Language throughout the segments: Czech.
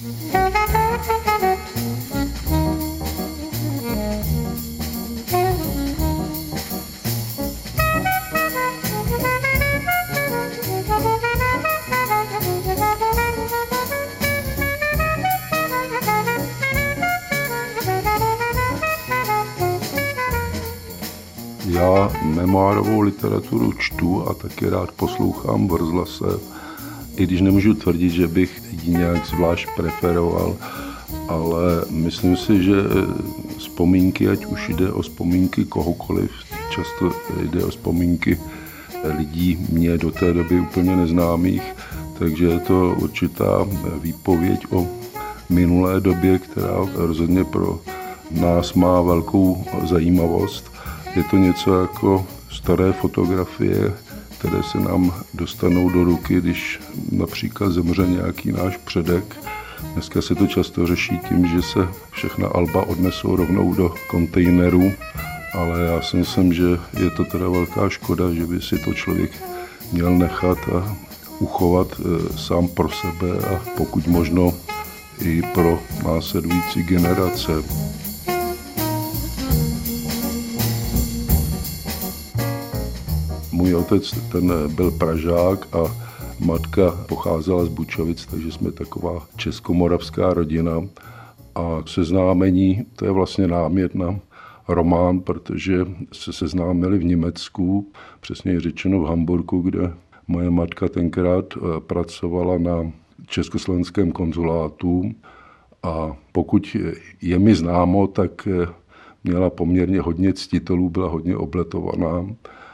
Já memoárovou literaturu čtu a taky rád poslouchám v rozhlase, i když nemůžu tvrdit, že bych ji nějak zvlášť preferoval, ale myslím si, že vzpomínky, ať už jde o vzpomínky kohokoliv, často jde o vzpomínky lidí mě do té doby úplně neznámých, takže je to určitá výpověď o minulé době, která rozhodně pro nás má velkou zajímavost. Je to něco jako staré fotografie, které se nám dostanou do ruky, když například zemře nějaký náš předek. Dneska se to často řeší tím, že se všechna alba odnesou rovnou do kontejneru, ale já si myslím, že je to teda velká škoda, že by si to člověk měl nechat a uchovat sám pro sebe a pokud možno i pro následující generace. Můj otec, ten byl Pražák a matka pocházela z Bučovic, takže jsme taková českomoravská rodina. A seznámení, to je vlastně námět na román, protože se seznámili v Německu, přesně řečeno v Hamburku, kde moje matka tenkrát pracovala na československém konzulátu a pokud je mi známo, tak měla poměrně hodně ctitelů, byla hodně obletovaná.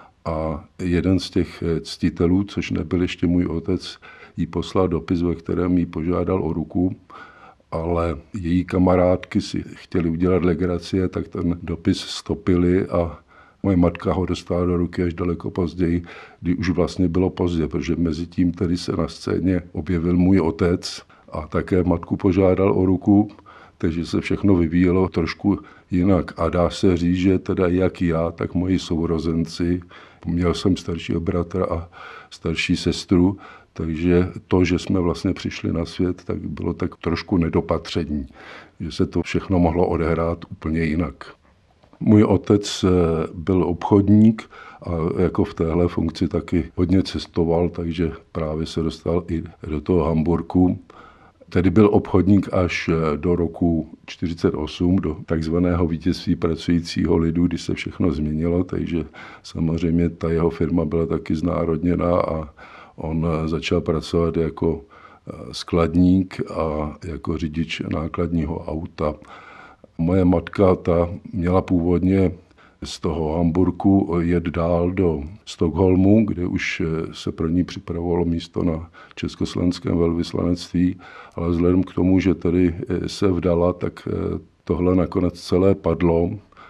A jeden z těch ctitelů, což nebyl ještě můj otec, jí poslal dopis, ve kterém jí požádal o ruku, ale její kamarádky si chtěli udělat legraci, tak ten dopis stopili a moje matka ho dostala do ruky až daleko později, kdy už vlastně bylo pozdě, protože mezi tím tedy se na scéně objevil můj otec a také matku požádal o ruku, takže se všechno vyvíjelo trošku jinak. A dá se říct, že teda jak já, tak moji sourozenci, měl jsem staršího bratra a starší sestru, takže to, že jsme vlastně přišli na svět, tak bylo tak trošku nedopatření, že se to všechno mohlo odehrát úplně jinak. Můj otec byl obchodník a jako v téhle funkci taky hodně cestoval, takže právě se dostal i do toho Hamburku. Tedy byl obchodník až do roku 1948, do takzvaného vítězství pracujícího lidu, kdy se všechno změnilo, takže samozřejmě ta jeho firma byla taky znárodněná a on začal pracovat jako skladník a jako řidič nákladního auta. Moje matka ta měla původně z toho Hamburku jet dál do Stockholmu, kde už se pro ní připravovalo místo na československém velvyslanectví, ale vzhledem k tomu, že tady se vdala, tak tohle nakonec celé padlo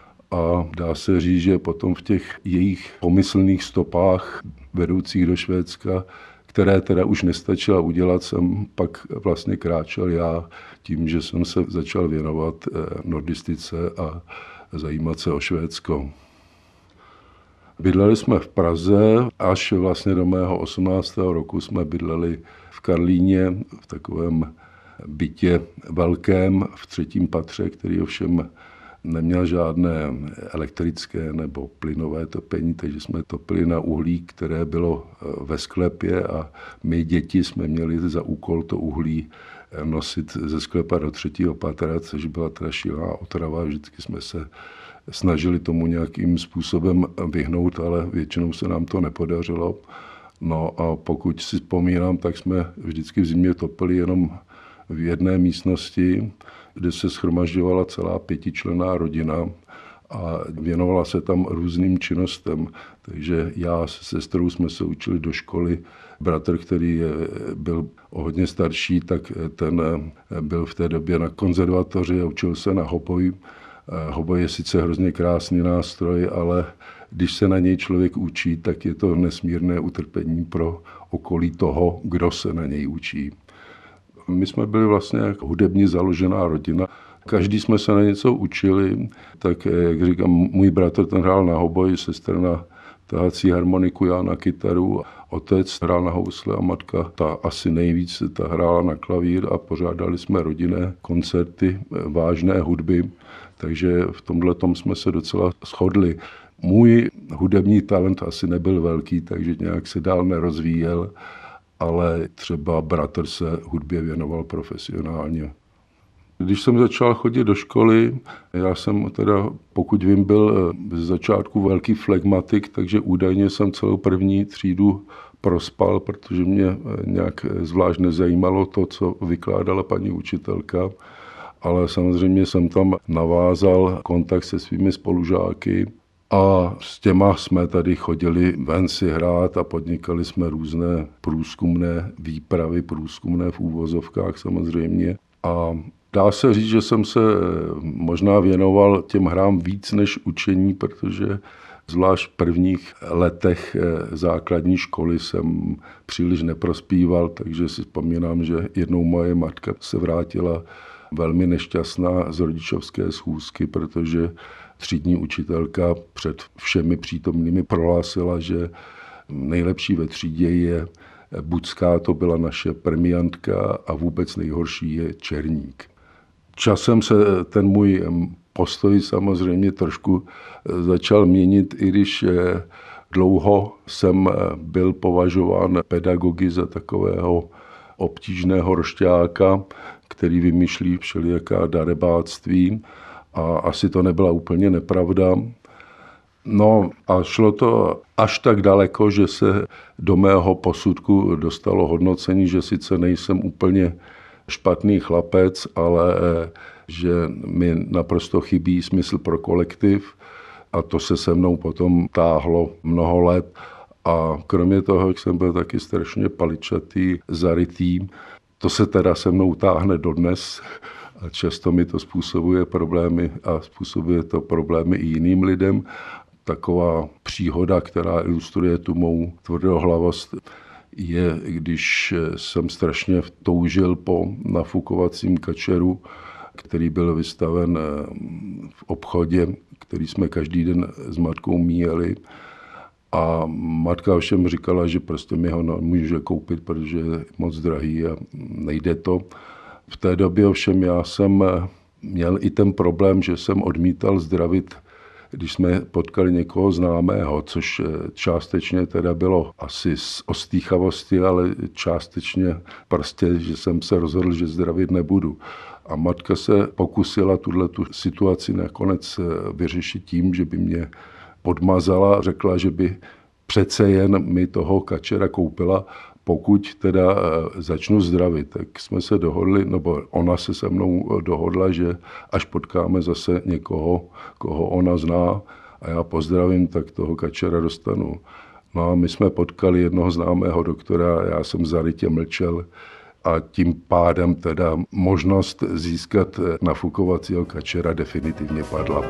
a dá se říct, že potom v těch jejich pomyslných stopách vedoucích do Švédska, které teda už nestačila udělat, jsem pak vlastně kráčel já tím, že jsem se začal věnovat nordistice a zajímat se o Švédsko. Bydleli jsme v Praze, až vlastně do mého 18. roku jsme bydleli v Karlíně, v takovém bytě velkém v 3. patře, který ovšem neměl žádné elektrické nebo plynové topení, takže jsme topili na uhlí, které bylo ve sklepě a my děti jsme měli za úkol to uhlí nosit ze sklepa do 3. patra, což byla teda šílená otrava. Vždycky jsme se snažili tomu nějakým způsobem vyhnout, ale většinou se nám to nepodařilo. No a pokud si vzpomínám, tak jsme vždycky v zimě topili jenom v jedné místnosti, kde se shromažďovala celá 5členná rodina a věnovala se tam různým činnostem. Takže já se sestrou jsme se učili do školy. Bratr, který byl o hodně starší, tak ten byl v té době na konzervatoři a učil se na hoboj. Hoboj je sice hrozně krásný nástroj, ale když se na něj člověk učí, tak je to nesmírné utrpení pro okolí toho, kdo se na něj učí. My jsme byli vlastně jako hudebně založená rodina. Každý jsme se na něco učili, tak jak říkám, můj bratr ten hrál na hoboj, sestra na tahací harmoniku, já na kytaru. Otec hrál na housle a matka ta asi nejvíc ta hrála na klavír a pořádali jsme rodinné koncerty vážné hudby, takže v tomhletom jsme se docela shodli. Můj hudební talent asi nebyl velký, takže nějak se dál nerozvíjel, ale třeba bratr se hudbě věnoval profesionálně. Když jsem začal chodit do školy, já jsem teda, pokud vím, byl z začátku velký flegmatik, takže údajně jsem celou první třídu prospal, protože mě nějak zvlášť nezajímalo to, co vykládala paní učitelka, ale samozřejmě jsem tam navázal kontakt se svými spolužáky a s těma jsme tady chodili ven si hrát a podnikali jsme různé průzkumné výpravy, průzkumné v úvozovkách samozřejmě. A dá se říct, že jsem se možná věnoval těm hrám víc než učení, protože zvlášť v prvních letech základní školy jsem příliš neprospíval, takže si vzpomínám, že jednou moje matka se vrátila velmi nešťastná z rodičovské schůzky, protože třídní učitelka před všemi přítomnými prohlásila, že nejlepší ve třídě je Bucká, to byla naše premiantka, a vůbec nejhorší je Černík. Časem se ten můj postoj samozřejmě trošku začal měnit, i když dlouho jsem byl považován pedagogy za takového obtížného rošťáka, který vymýšlí všelijaká darebáctví, a asi to nebyla úplně nepravda. No a šlo to až tak daleko, že se do mého posudku dostalo hodnocení, že sice nejsem úplně špatný chlapec, ale že mi naprosto chybí smysl pro kolektiv, a to se se mnou potom táhlo mnoho let. A kromě toho jsem byl taky strašně paličatý, zarytý. To se teda se mnou táhne dodnes a často mi to způsobuje problémy a způsobuje to problémy i jiným lidem. Taková příhoda, která ilustruje tu mou tvrdohlavost, je, když jsem strašně toužil po nafukovacím kačeru, který byl vystaven v obchodě, který jsme každý den s matkou míjeli. A matka všem říkala, že prostě mi ho nemůže koupit, protože je moc drahý a nejde to. V té době ovšem já jsem měl i ten problém, že jsem odmítal zdravit, když jsme potkali někoho známého, což částečně teda bylo asi z ostýchavosti, ale částečně prostě, že jsem se rozhodl, že zdravit nebudu. A matka se pokusila tuhletu situaci nakonec vyřešit tím, že by mě podmazala a řekla, že by přece jen mi toho kačera koupila, pokud teda začnu zdravit. Tak jsme se dohodli, nebo ona se se mnou dohodla, že až potkáme zase někoho, koho ona zná a já pozdravím, tak toho kačera dostanu. No a my jsme potkali jednoho známého doktora, já jsem zarytě mlčel a tím pádem teda možnost získat nafukovacího kačera definitivně padla.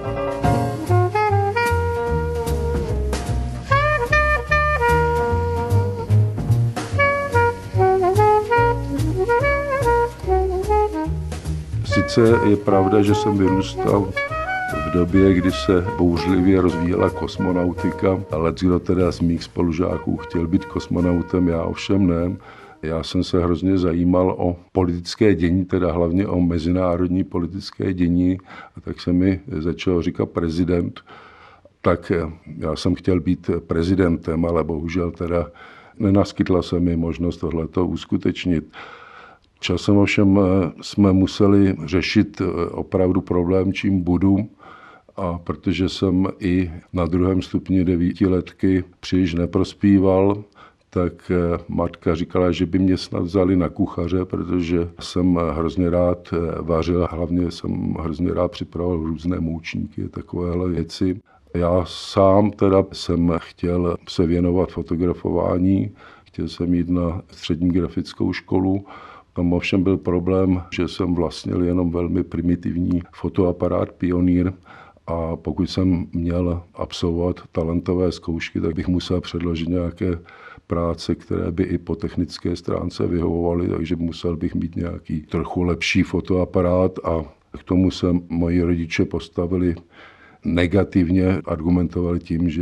Sice je pravda, že jsem vyrůstal v době, kdy se bouřlivě rozvíjela kosmonautika, ale kdo teda z mých spolužáků chtěl být kosmonautem, já ovšem ne. Já jsem se hrozně zajímal o politické dění, teda hlavně o mezinárodní politické dění, a tak se mi začal říkat prezident. Tak já jsem chtěl být prezidentem, ale bohužel teda nenaskytla se mi možnost tohleto uskutečnit. Časem ovšem jsme museli řešit opravdu problém, čím budu, a protože jsem i na 2. stupni 9letky příliš neprospíval, tak matka říkala, že by mě snad vzali na kuchaře, protože jsem hrozně rád vařil, hlavně jsem hrozně rád připravoval různé moučníky, takovéhle věci. Já sám teda jsem chtěl se věnovat fotografování, chtěl jsem jít na střední grafickou školu. Tam ovšem byl problém, že jsem vlastnil jenom velmi primitivní fotoaparát Pionýr, a pokud jsem měl absolvovat talentové zkoušky, tak bych musel předložit nějaké práce, které by i po technické stránce vyhovovaly, takže musel bych mít nějaký trochu lepší fotoaparát, a k tomu se moji rodiče postavili negativně, argumentovali tím, že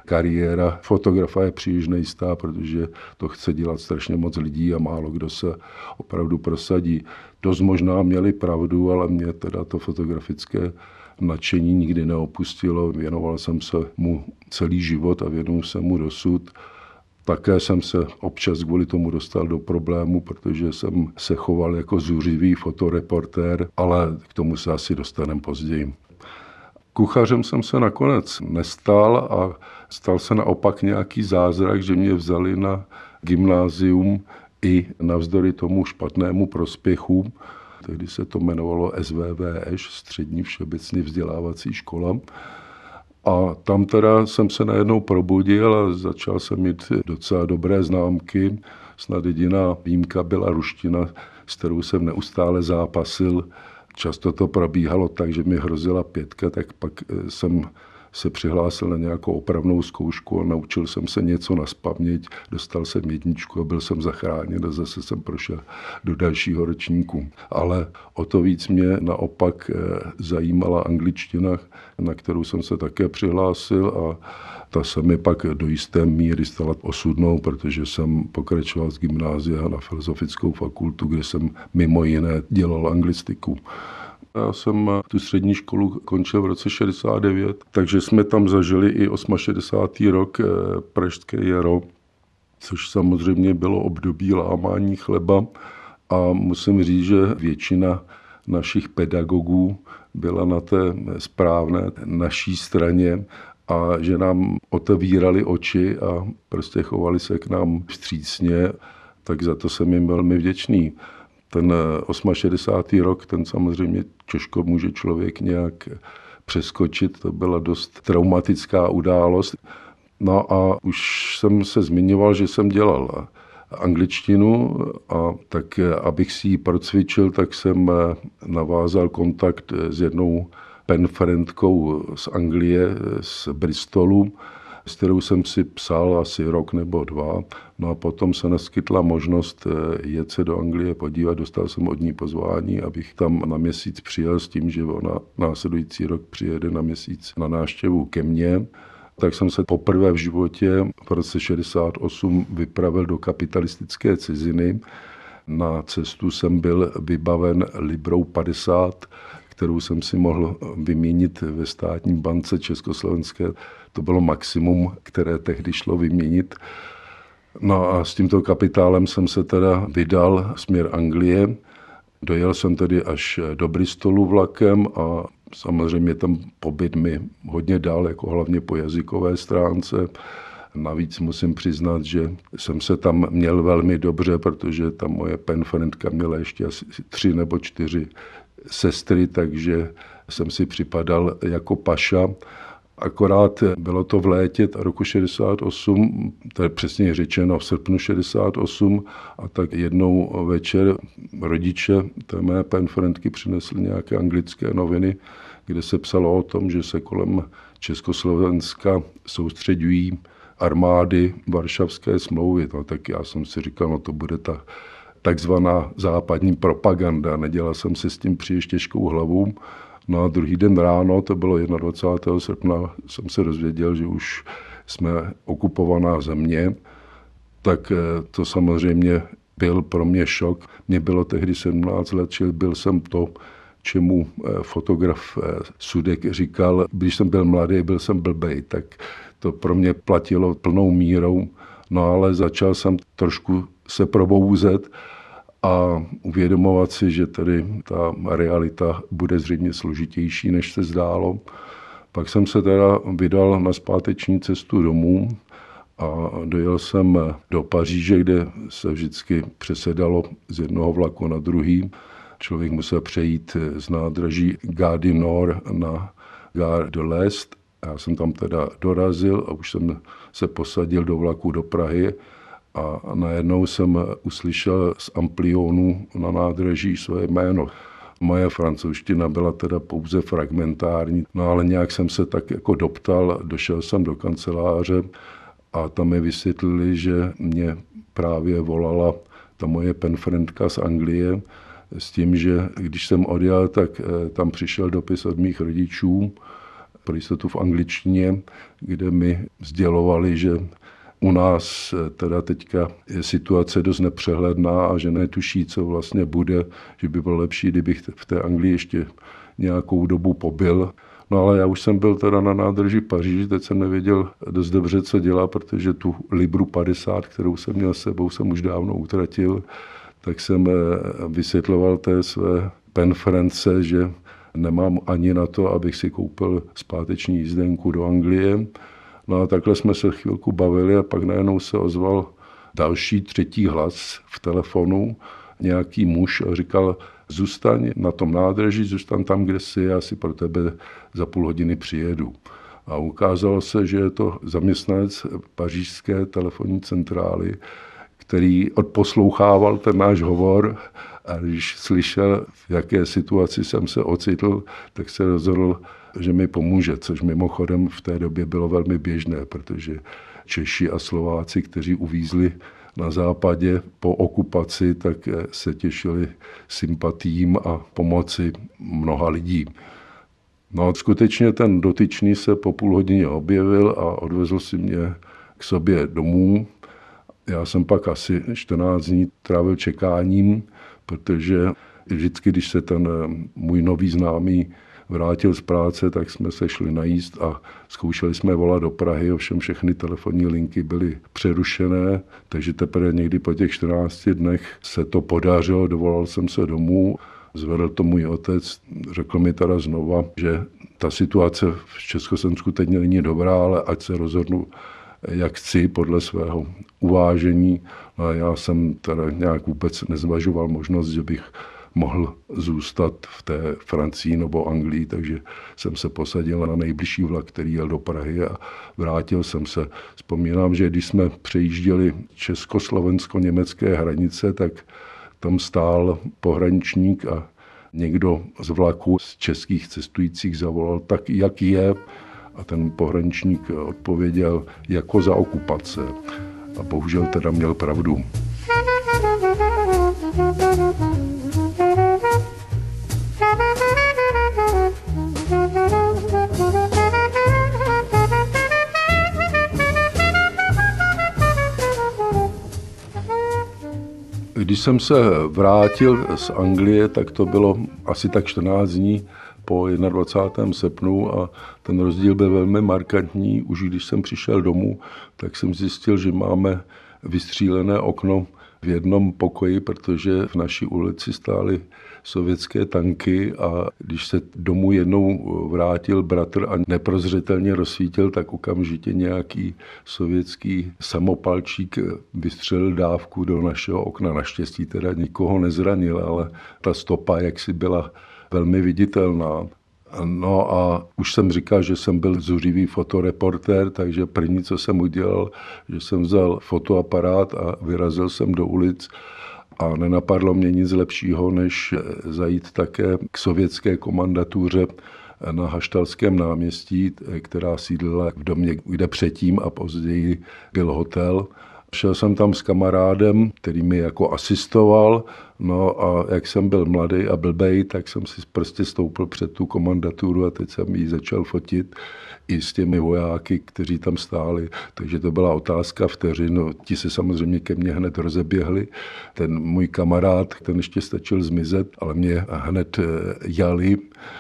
kariéra fotografa je příliš nejistá, protože to chce dělat strašně moc lidí a málo kdo se opravdu prosadí. Dost možná měli pravdu, ale mě teda to fotografické nadšení nikdy neopustilo. Věnoval jsem se mu celý život a věnuju se mu dosud. Také jsem se občas kvůli tomu dostal do problému, protože jsem se choval jako zuřivý fotoreportér, ale k tomu se asi dostaneme později. Kuchařem jsem se nakonec nestal a stal se naopak nějaký zázrak, že mě vzali na gymnázium i navzdory tomu špatnému prospěchu. Tehdy se to jmenovalo SVVŠ, Střední všeobecně vzdělávací škola. A tam teda jsem se najednou probudil a začal jsem mít docela dobré známky. Snad jediná výjimka byla ruština, s kterou jsem neustále zápasil. Často to probíhalo tak, že mi hrozila 5, tak pak jsem se přihlásil na nějakou opravnou zkoušku a naučil jsem se něco nazpaměť, dostal jsem 1 a byl jsem zachráněn a zase jsem prošel do dalšího ročníku. Ale o to víc mě naopak zajímala angličtina, na kterou jsem se také přihlásil a ta se mi pak do jisté míry stala osudnou, protože jsem pokračoval z gymnázia na Filozofickou fakultu, kde jsem mimo jiné dělal anglistiku. Já jsem tu střední školu končil v roce 69, takže jsme tam zažili i 68. rok, pražské jaro, což samozřejmě bylo období lámání chleba a musím říct, že většina našich pedagogů byla na té správné naší straně a že nám otevírali oči a prostě chovali se k nám vstřícně, tak za to jsem jim velmi vděčný. Ten 68. rok, ten samozřejmě těžko může člověk nějak přeskočit, to byla dost traumatická událost. No a už jsem se zmiňoval, že jsem dělal angličtinu a tak abych si ji procvičil, tak jsem navázal kontakt s jednou penfriendkou z Anglie, z Bristolu, s kterou jsem si psal asi rok nebo 2. No a potom se naskytla možnost jet se do Anglie podívat. Dostal jsem od ní pozvání, abych tam na měsíc přijel s tím, že ona následující rok přijede na měsíc na návštěvu ke mně. Tak jsem se poprvé v životě v roce 68 vypravil do kapitalistické ciziny. Na cestu jsem byl vybaven librou 50, kterou jsem si mohl vyměnit ve státní bance československé. To bylo maximum, které tehdy šlo vyměnit. No a s tímto kapitálem jsem se teda vydal směr Anglie. Dojel jsem tedy až do Bristolu vlakem a samozřejmě tam pobyt mi hodně dal, jako hlavně po jazykové stránce. Navíc musím přiznat, že jsem se tam měl velmi dobře, protože ta moje penfriendka měla ještě asi 3 nebo 4 sestry, takže jsem si připadal jako paša. Akorát bylo to v létě roku 68, to je přesně řečeno v srpnu 68, a tak jednou večer rodiče té mé penfriendky přinesli nějaké anglické noviny, kde se psalo o tom, že se kolem Československa soustředují armády Varšavské smlouvy. No, tak já jsem si říkal, no to bude ta takzvaná západní propaganda. Nedělal jsem si s tím příliš těžkou hlavu. No a druhý den ráno, to bylo 21. srpna, jsem se dozvěděl, že už jsme okupovaná země. Tak to samozřejmě byl pro mě šok. Mně bylo tehdy 17 let, čili byl jsem to, čemu fotograf Sudek říkal, když jsem byl mladý, byl jsem blbej, tak to pro mě platilo plnou mírou. No ale začal jsem trošku se probouzet a uvědomovat si, že tady ta realita bude zřejmě složitější, než se zdálo. Pak jsem se teda vydal na zpáteční cestu domů a dojel jsem do Paříže, kde se vždycky přesedalo z jednoho vlaku na druhý. Člověk musel přejít z nádraží Gare du Nord na Gare de l'Est. Já jsem tam teda dorazil a už jsem se posadil do vlaku do Prahy a najednou jsem uslyšel z amplionu na nádraží své jméno. Moje francouzština byla teda pouze fragmentární, no ale nějak jsem se tak jako doptal, došel jsem do kanceláře a tam mi vysvětlili, že mě právě volala ta moje penfriendka z Anglie s tím, že když jsem odjel, tak tam přišel dopis od mých rodičů, pro jistotu v angličtině, kde mi sdělovali, že u nás teda teďka je situace dost nepřehledná a že netuší, co vlastně bude, že by bylo lepší, kdybych v té Anglii ještě nějakou dobu pobyl. No ale já už jsem byl teda na nádraží Paříž, teď jsem nevěděl dost dobře, co dělá, protože tu libru 50, kterou jsem měl s sebou, jsem už dávno utratil, tak jsem vysvětloval té své penfrence, že nemám ani na to, abych si koupil zpáteční jízdenku do Anglie. No a takhle jsme se chvilku bavili a pak najednou se ozval další třetí hlas v telefonu, nějaký muž a říkal, zůstaň na tom nádraží, zůstaň tam, kde jsi, já si pro tebe za půl hodiny přijedu. A ukázalo se, že je to zaměstnanec pařížské telefonní centrály, který odposlouchával ten náš hovor a když slyšel, v jaké situaci jsem se ocitl, tak se rozhodl, že mi pomůže, což mimochodem v té době bylo velmi běžné, protože Češi a Slováci, kteří uvízli na západě po okupaci, tak se těšili sympatiím a pomoci mnoha lidí. No skutečně ten dotyčný se po půl hodině objevil a odvezl si mě k sobě domů. Já jsem pak asi 14 dní trávil čekáním, protože vždycky, když se ten můj nový známý vrátil z práce, tak jsme se šli najíst a zkoušeli jsme volat do Prahy, ovšem všechny telefonní linky byly přerušené, takže teprve někdy po těch 14 dnech se to podařilo, dovolal jsem se domů, zvedl to můj otec, řekl mi teda znova, že ta situace v Československu teď není dobrá, ale ať se rozhodnu, jak chci, podle svého uvážení. A já jsem teda nějak vůbec nezvažoval možnost, že bych mohl zůstat v té Francii nebo Anglii, takže jsem se posadil na nejbližší vlak, který jel do Prahy a vrátil jsem se. Vzpomínám, že když jsme přejížděli československo-německé hranice, tak tam stál pohraničník a někdo z vlaku z českých cestujících zavolal, tak jak je? A ten pohraničník odpověděl, jako za okupace. A bohužel teda měl pravdu. Když jsem se vrátil z Anglie, tak to bylo asi tak 14 dní po 21. srpnu a ten rozdíl byl velmi markantní. Už když jsem přišel domů, tak jsem zjistil, že máme vystřílené okno v jednom pokoji, protože v naší ulici stály sovětské tanky a když se domů jednou vrátil bratr a neprozřetelně rozsvítil, tak okamžitě nějaký sovětský samopalčík vystřelil dávku do našeho okna. Naštěstí teda nikoho nezranil, ale ta stopa jaksi byla velmi viditelná. No a už jsem říkal, že jsem byl zuřivý fotoreportér, takže první, co jsem udělal, že jsem vzal fotoaparát a vyrazil jsem do ulic a nenapadlo mě nic lepšího, než zajít také k sovětské komandatuře na Haštalském náměstí, která sídlila v domě, kde předtím a později byl hotel. Šel jsem tam s kamarádem, který mi jako asistoval, no a jak jsem byl mladý a blbej, tak jsem si prostě stoupil před tu komandaturu a teď jsem ji začal fotit i s těmi vojáky, kteří tam stáli. Takže to byla otázka vteřin, no, ti se samozřejmě ke mně hned rozeběhli. Ten můj kamarád, ten ještě stačil zmizet, ale mě hned jali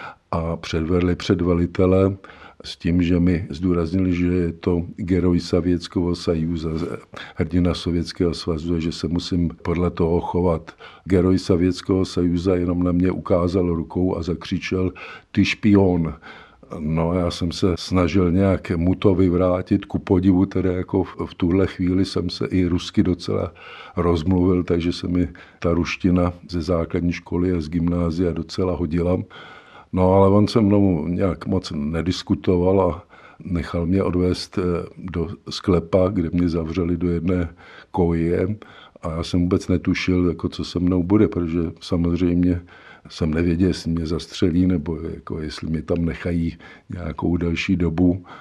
a předvedli před velitele, s tím, že mi zdůraznili, že je to geroj Sovětského svazu, hrdina Sovětského svazu, že se musím podle toho chovat. Geroj Sovětského svazu jenom na mě ukázal rukou a zakřičel ty špion. No, já jsem se snažil nějak mu to vyvrátit, ku podivu, tedy jako v tuhle chvíli jsem se i rusky docela rozmluvil, takže se mi ta ruština ze základní školy a z gymnázia docela hodila. No, ale on se mnou nějak moc nediskutoval a nechal mě odvést do sklepa, kde mě zavřeli do jedné koje a já jsem vůbec netušil, jako co se mnou bude, protože samozřejmě jsem nevěděl, jestli mě zastřelí nebo jako jestli mě tam nechají nějakou delší dobu.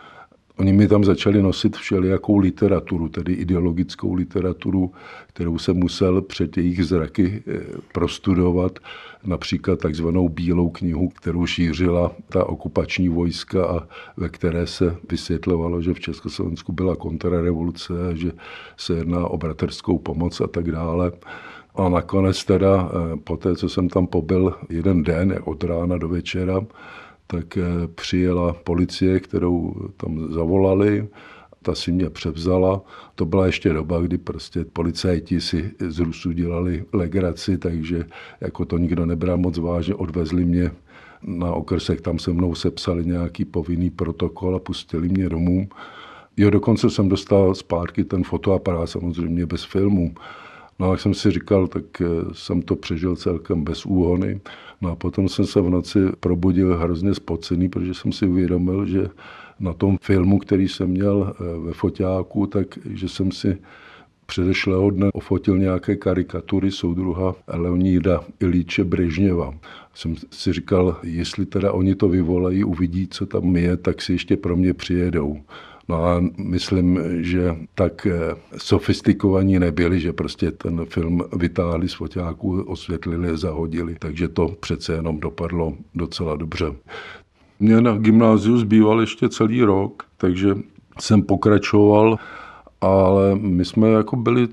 Oni mi tam začali nosit všelijakou literaturu, tedy ideologickou literaturu, kterou jsem musel před jejich zraky prostudovat, například takzvanou Bílou knihu, kterou šířila ta okupační vojska a ve které se vysvětlovalo, že v Československu byla kontrarevoluce, že se jedná o bratrskou pomoc a tak dále. A nakonec teda, po té, co jsem tam pobyl jeden den, od rána do večera, tak přijela policie, kterou tam zavolali, ta si mě převzala. To byla ještě doba, kdy prostě policajti si z Rusů dělali legraci, takže jako to nikdo nebral moc vážně, odvezli mě na okrsek, tam se mnou sepsali nějaký povinný protokol a pustili mě domů. Jo, dokonce jsem dostal zpátky ten fotoaparát, samozřejmě bez filmu. No a jak jsem si říkal, tak jsem to přežil celkem bez úhony. No a potom jsem se v noci probudil hrozně spocený, protože jsem si uvědomil, že na tom filmu, který jsem měl ve foťáku, takže jsem si předešlého dne ofotil nějaké karikatury soudruha Leonida Iljiče Brežněva. Jsem si říkal, jestli teda oni to vyvolají, uvidí, co tam je, tak si ještě pro mě přijedou. No a myslím, že tak sofistikovaní nebyli, že prostě ten film vytáhli z foťáku, osvětlili, zahodili, takže to přece jenom dopadlo docela dobře. Mně na gymnáziu zbýval ještě celý rok, takže jsem pokračoval, ale my jsme jako byli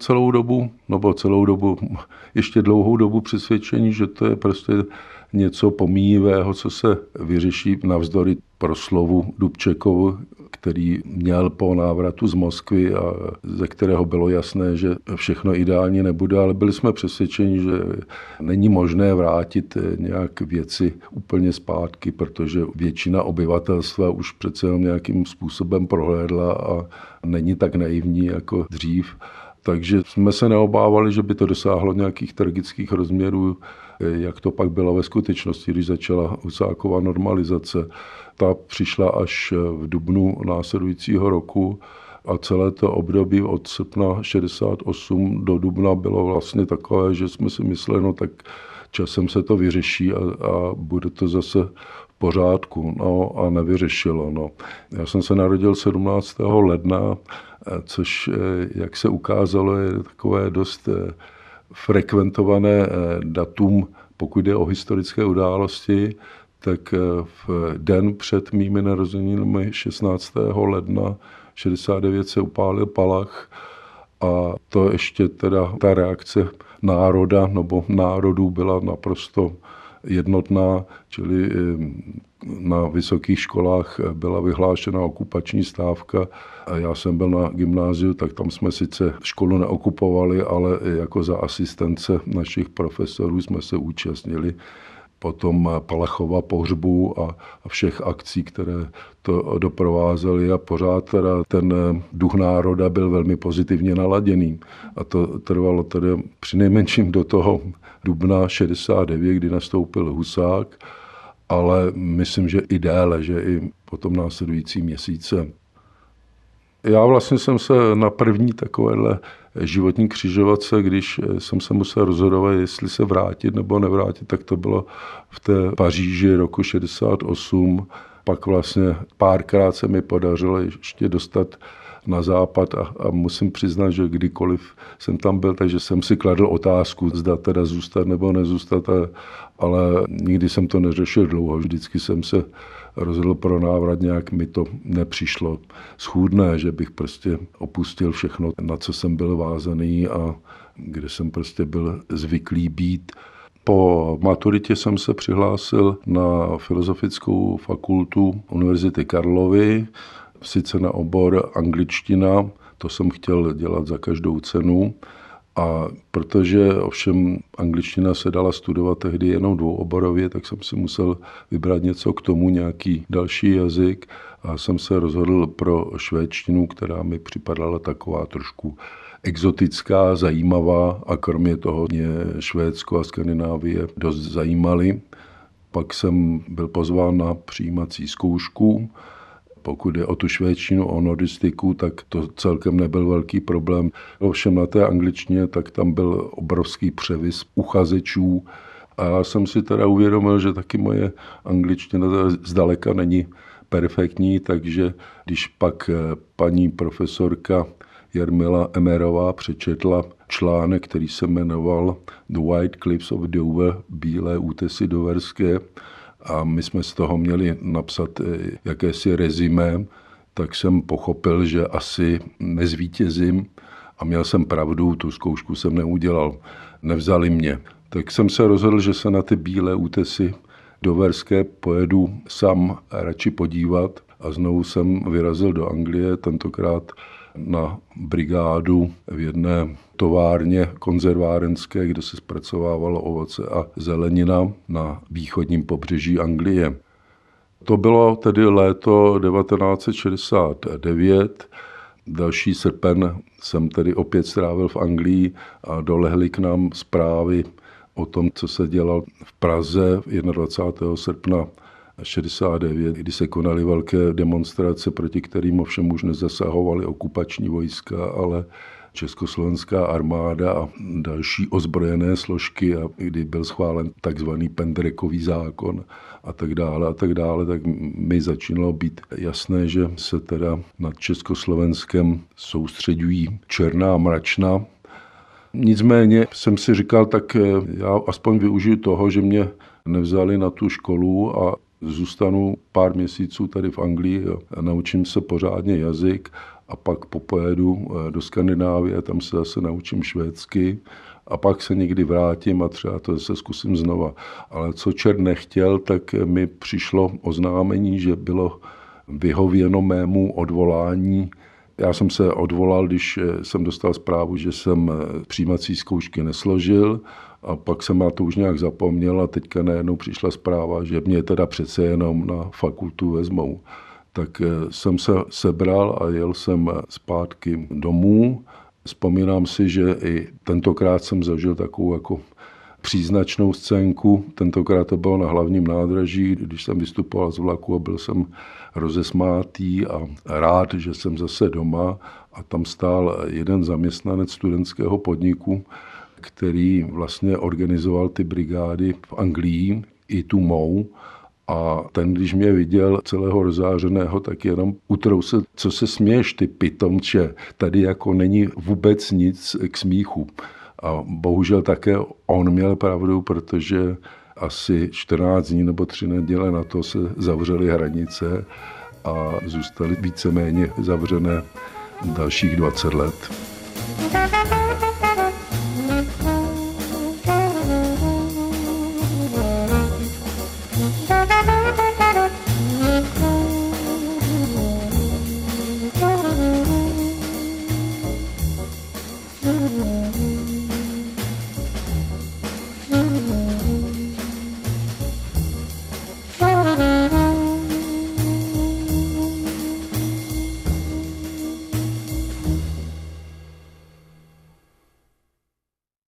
celou dobu, ještě dlouhou dobu přesvědčení, že to je prostě něco pomíjivého, co se vyřeší navzdory proslovu Dubčekovu, který měl po návratu z Moskvy a ze kterého bylo jasné, že všechno ideálně nebude, ale byli jsme přesvědčeni, že není možné vrátit nějak věci úplně zpátky, protože většina obyvatelstva už přece jenom nějakým způsobem prohlédla a není tak naivní jako dřív. Takže jsme se neobávali, že by to dosáhlo nějakých tragických rozměrů, jak to pak bylo ve skutečnosti, když začala Husákova normalizace. Ta přišla až v dubnu následujícího roku a celé to období od srpna 68 do dubna bylo vlastně takové, že jsme si mysleli, no tak časem se to vyřeší a bude to zase v pořádku. No a nevyřešilo. No. Já jsem se narodil 17. ledna, což, jak se ukázalo, je takové dost frekventované datum, pokud jde o historické události, tak v den před mými narozeninami 16. ledna 69 se upálil Palach a to ještě teda ta reakce národa nebo národů byla naprosto jednotná, čili na vysokých školách byla vyhlášena okupační stávka a já jsem byl na gymnáziu, tak tam jsme sice školu neokupovali, ale jako za asistence našich profesorů jsme se účastnili potom Palachova pohřbu a všech akcí, které to doprovázely a pořád teda ten duch národa byl velmi pozitivně naladěný. A to trvalo tedy přinejmenším do toho dubna 69, kdy nastoupil Husák, ale myslím, že i déle, že i potom následující měsíce. Já vlastně jsem se na první takovéhle životní křižovatce, když jsem se musel rozhodovat, jestli se vrátit nebo nevrátit, tak to bylo v té Paříži roku 68. Pak vlastně párkrát se mi podařilo ještě dostat na západ a musím přiznat, že kdykoliv jsem tam byl, takže jsem si kladl otázku, zda teda zůstat nebo nezůstat, ale nikdy jsem to neřešil dlouho. Vždycky jsem se rozhodl pro návrat, nějak mi to nepřišlo schůdné, že bych prostě opustil všechno, na co jsem byl vázaný a kde jsem prostě byl zvyklý být. Po maturitě jsem se přihlásil na Filozofickou fakultu Univerzity Karlovy, sice na obor angličtina, to jsem chtěl dělat za každou cenu. A protože ovšem angličtina se dala studovat tehdy jenom dvouoborově, tak jsem si musel vybrat něco k tomu, nějaký další jazyk. A jsem se rozhodl pro švédštinu, která mi připadala taková trošku exotická, zajímavá a kromě toho mě Švédsko a Skandinávie dost zajímaly. Pak jsem byl pozván na přijímací zkoušku. Pokud je o tu švédštinu, o nordistiku, tak to celkem nebyl velký problém. Ovšem na té angličtině, tak tam byl obrovský převis uchazečů. A já jsem si teda uvědomil, že taky moje angličtina zdaleka není perfektní, takže když pak paní profesorka Jarmila Emmerová přečetla článek, který se jmenoval The White Cliffs of Dover, Bílé útesy doverské, a my jsme z toho měli napsat jakési rezimé, tak jsem pochopil, že asi nezvítězím a měl jsem pravdu, tu zkoušku jsem neudělal. Nevzali mě. Tak jsem se rozhodl, že se na ty Bílé útesy doverské pojedu sám radši podívat a znovu jsem vyrazil do Anglie, tentokrát na brigádu v jedné továrně konzervárenské, kde se zpracovávalo ovoce a zelenina na východním pobřeží Anglie. To bylo tedy léto 1969. Další srpen jsem tedy opět strávil v Anglii a dolehly k nám zprávy o tom, co se dělalo v Praze 21. srpna 69, kdy se konaly velké demonstrace, proti kterým ovšem už nezasahovaly okupační vojska, ale československá armáda a další ozbrojené složky, a kdy byl schválen takzvaný Pendrekový zákon a tak dále, tak mi začínalo být jasné, že se teda nad Československem soustředují černá mračna. Nicméně jsem si říkal, tak já aspoň využiju toho, že mě nevzali na tu školu a zůstanu pár měsíců tady v Anglii a naučím se pořádně jazyk a pak pojedu do Skandinávie, tam se zase naučím švédsky a pak se někdy vrátím a třeba to zase zkusím znova. Ale co čert nechtěl, tak mi přišlo oznámení, že bylo vyhověno mému odvolání. Já jsem se odvolal, když jsem dostal zprávu, že jsem přijímací zkoušky nesložil, a pak jsem na to už nějak zapomněl a teďka najednou přišla zpráva, že mě teda přece jenom na fakultu vezmou. Tak jsem se sebral a jel jsem zpátky domů. Vzpomínám si, že i tentokrát jsem zažil takovou jako příznačnou scénku. Tentokrát to bylo na hlavním nádraží, když jsem vystupoval z vlaku a byl jsem rozesmátý a rád, že jsem zase doma, a tam stál jeden zaměstnanec studentského podniku, který vlastně organizoval ty brigády v Anglii, i tu mou. A ten, když mě viděl celého rozářeného, tak jenom utrousil, co se směješ, ty pitomče, tady jako není vůbec nic k smíchu. A bohužel také on měl pravdu, protože asi 14 dní nebo 3 neděle na to se zavřely hranice a zůstaly víceméně zavřené dalších 20 let.